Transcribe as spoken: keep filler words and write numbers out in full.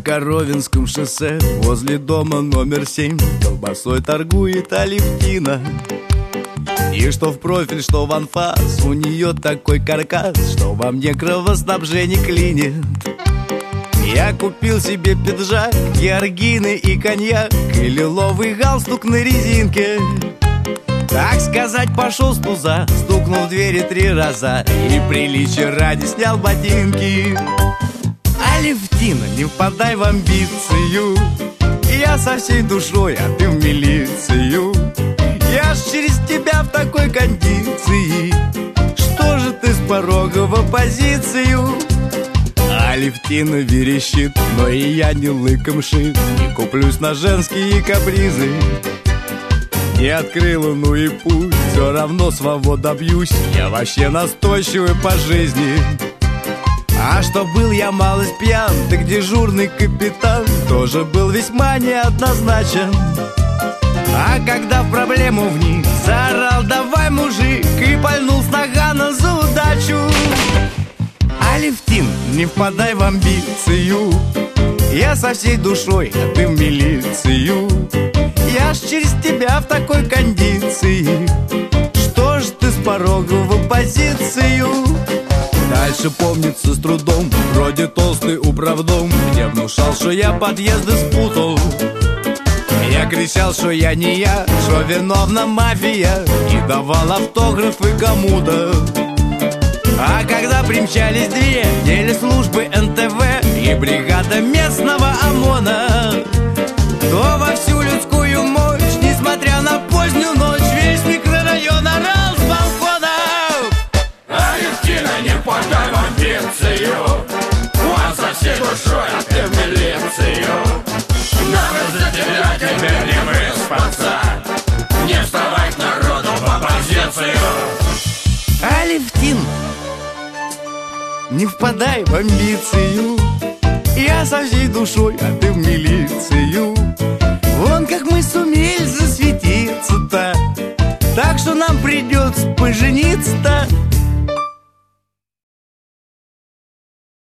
Коровинском шоссе возле дома номер семь колбасой торгует Алевтина. И что в профиль, что в анфас, у нее такой каркас, что во мне кровоснабжение клинит. Я купил себе пиджак, георгины и коньяк, и лиловый галстук на резинке. Так сказать, пошел с туза, стукнул в двери три раза и приличия ради снял ботинки. Алевтина, не впадай в амбицию, я со всей душой, а ты в милицию. Я ж через тебя в такой кондиции, что же ты с порога в оппозицию? Алевтина верещит, но и я не лыком шит, не куплюсь на женские капризы. Не открыла, ну и пусть, все равно свобод добьюсь, я вообще настойчивый по жизни. А что был я малость пьян, так дежурный капитан тоже был весьма неоднозначен. А когда в проблему вник, заорал: давай, мужик, и пальнул с нагана за удачу. Алевтин, не впадай в амбицию, я со всей душой, а ты в милицию. Я ж через тебя в такой кондиции, что ж ты с порога в оппозицию? Дальше помнится с трудом, вроде толстый управдом, где внушал, что я подъезды спутал. Я кричал, что я не я, что виновна мафия, и давал автографы кому-то. А когда примчались две телеслужбы эн тэ вэ и бригада местного ОМОНа, то во всю людскую мощь, несмотря на позднюю ночь, весь микрорайон орал с балкона: Алевтина, не впадай в амбицию, он со всей душой, а ты в милицию. Нам из-за тебя теперь не выспаться, не вставай к народу в оппозицию. Алевтин, не впадай в амбицию, я со всей душой, а ты в милицию. Вон как мы сумели засветиться-то, так что нам придется пожениться-то.